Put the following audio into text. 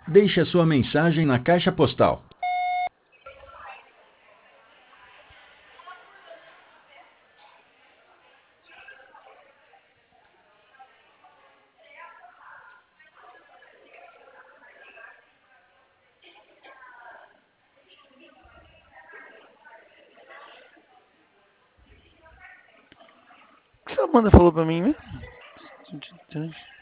Deixe a sua mensagem na caixa postal. O que essa banda falou pra mim mesmo?